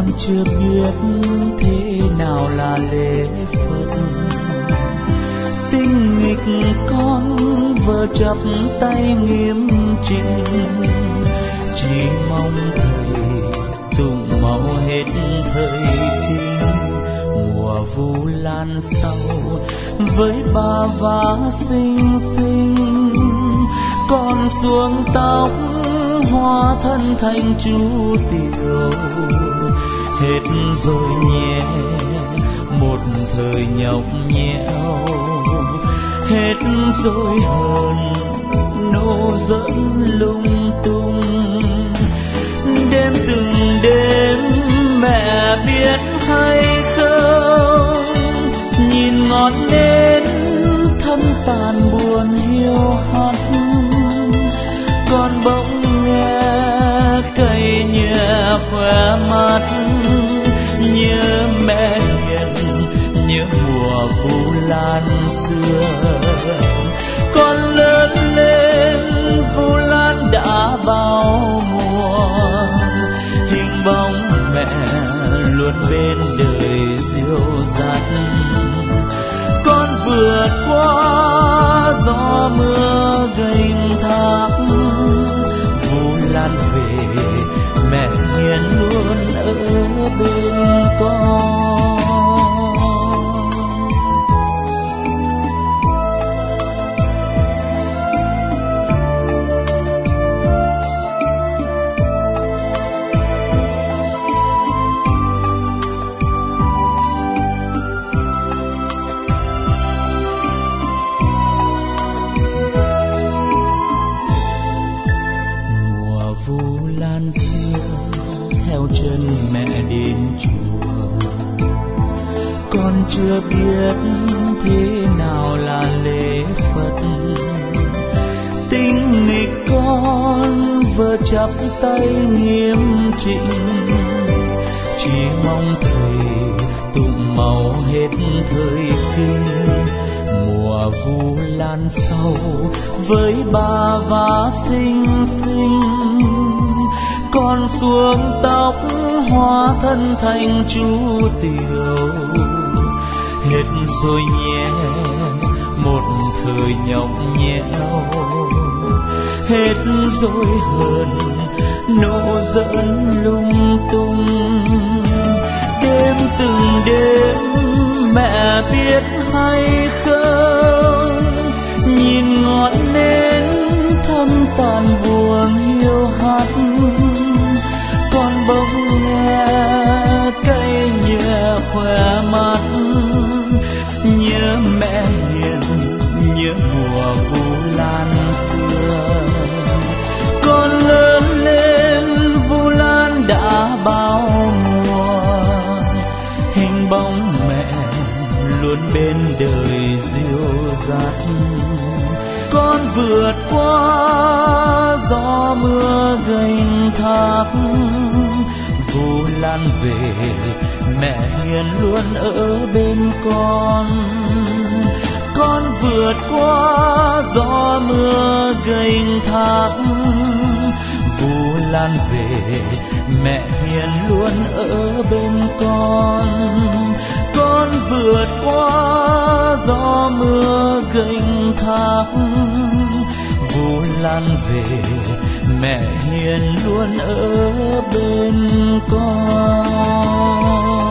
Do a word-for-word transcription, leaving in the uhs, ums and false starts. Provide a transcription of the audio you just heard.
con chưa biết thế nào là lễ Phật. Tinh nghịch con vợ chắp tay nghiêm chỉnh, chỉ mong thầy tụng mau hết thời kinh. Mùa vu lan sau với ba vá xinh xinh, con xuống tóc hóa thân thành chú tiểu. Hết rồi nhé một thời nhọc nhẽo, hết rồi hờn nô dẫn lung tung. Đêm từng đêm mẹ biết hay không, nhìn ngọn nến thâm tàn buồn hiu hắt. Con bỗng nghe cây nhẹ khóe mắt, nhớ mẹ hiền, nhớ mùa vu lan xưa. Con lớn lên vu lan đã bao mùa, hình bóng mẹ luôn bên đời dịu dắt. Con vượt qua gió mưa gánh thác, vu lan về mẹ hiền luôn ở bên con. Chưa biết thế nào là lễ Phật. Tinh nghịch con vợ chắp tay nghiêm chỉnh, chỉ mong thầy tụng mau hết thời kinh. Mùa vu lan sau với ba vá xinh xinh, con xuống tóc hóa thân thành chú tiểu. Hết rồi nhé một thời nhọc nhẽo, hết rồi hờn nô dẫn lung tung. Đêm từng đêm mẹ biết hay không, nhìn ngọn nến thâm tàn buồn hiu hắt. Con bỗng nghe cây nhẹ khóe mắt, nhớ mẹ hiền, nhớ mùa vu lan xưa. Con lớn lên vu lan đã bao mùa, hình bóng mẹ luôn bên đời dịu dắt. Con vượt qua gió mưa gánh thác, vu lan về mẹ hiền luôn ở bên con. Con vượt qua gió mưa gánh thác, vu lan về mẹ hiền luôn ở bên con. Con vượt qua gió mưa gánh thác, vu lan về mẹ hiền luôn ở bên con.